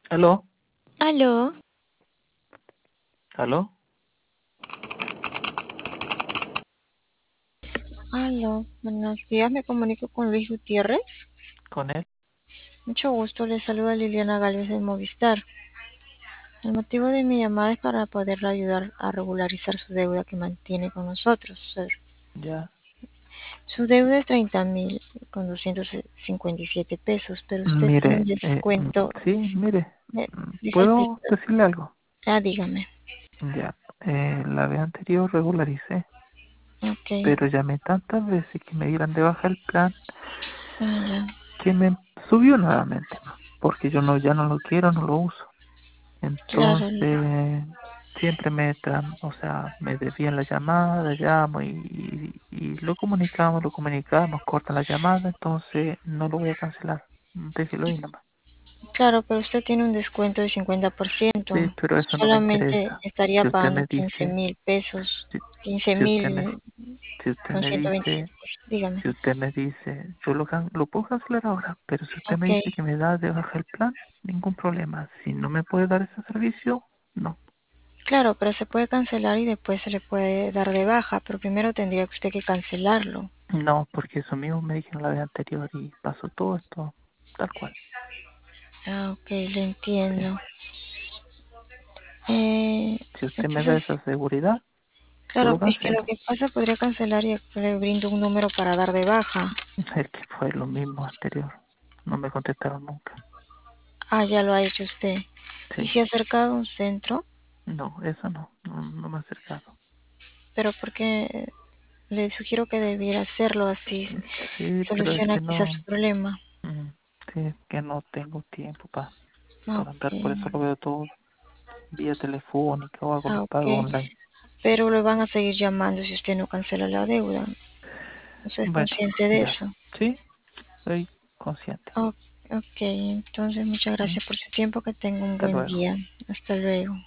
¿Aló? Aló, ¿Aló? aló, buenos días, me comunico con Luis Gutiérrez. ¿Con él? Mucho gusto, le saluda Liliana Gálvez de Movistar. El motivo de mi llamada es para poderle ayudar a regularizar su deuda que mantiene con nosotros, sir. Ya. Su deuda es 30.000 con 257 pesos, pero usted tiene un Mire, descuento. sí, mire, Disculpe, ¿puedo decirle algo? dígame. Ya. La vez anterior regularicé, Ok, pero llamé tantas veces que me dieran de baja el plan ya, que me subió nuevamente, porque yo no, ya no lo quiero, no lo uso. claro, Entonces, siempre o sea, me desvían la llamada, llamo y lo comunicamos, cortan la llamada, entonces no lo voy a cancelar. Déjelo ahí nomás. claro, pero usted tiene un descuento de 50%. Sí, pero eso no me Solamente interesa. estaría Si usted pagando me 15 dice, mil pesos, si, quince si usted me, mil si usted con me 127 dice, pesos. Dígame. si usted me dice, yo lo puedo cancelar ahora, pero si usted me Ok, dice que me da de baja el plan, ningún problema. Si no me puede dar ese servicio, no. claro, pero se puede cancelar y después se le puede dar de baja, pero primero tendría que usted que cancelarlo. No, porque eso mismo me dijeron la vez anterior y pasó todo esto tal cual. Ah, ok, le Sí. entiendo. Si usted me da Entonces, esa seguridad, yo claro, lo es que lo cancelo. que pasa podría cancelar y le brindo un número para dar de baja. Es que fue lo mismo anterior. No me contestaron nunca. Ah, ya lo ha hecho usted. ¿Y Sí. se ha acercado a un centro? No, eso no. No me ha acercado. Pero porque le sugiero que debiera hacerlo así, Sí, pero es soluciona que quizás su no. problema. mm, Sí, es que no tengo tiempo para Ok, andar. Por eso lo veo todo vía telefónica o hago los pagos ok. online. Pero le van a seguir llamando si usted no cancela la deuda. ¿Usted es Bueno, consciente de ya. eso? Sí, soy consciente. Ok, entonces muchas Mm, gracias por su tiempo. Que tenga un Hasta buen luego. día. Hasta luego.